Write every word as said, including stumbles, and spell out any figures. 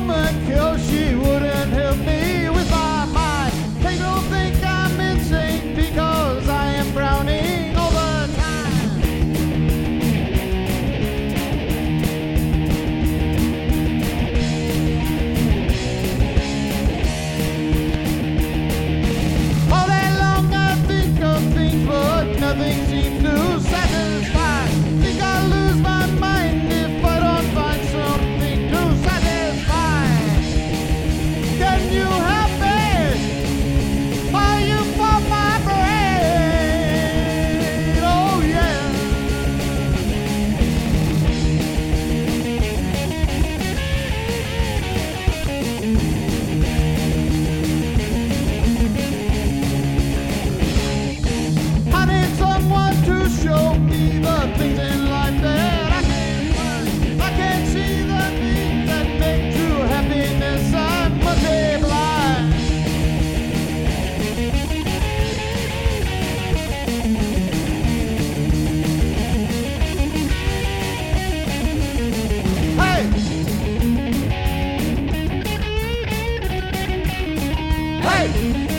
woman killed, she wouldn't help me with my mind. They don't think I'm insane because I am frowning all the time. All day long I think of things, but nothing seems to satisfy. Think I'll lose my mind if I don't find something to satisfy. Can you help me? Are you for my brain? Oh yeah. I need someone to show me the things in life that I can't find. I can't see the things that make true happiness. I must be blind. Hey! Hey!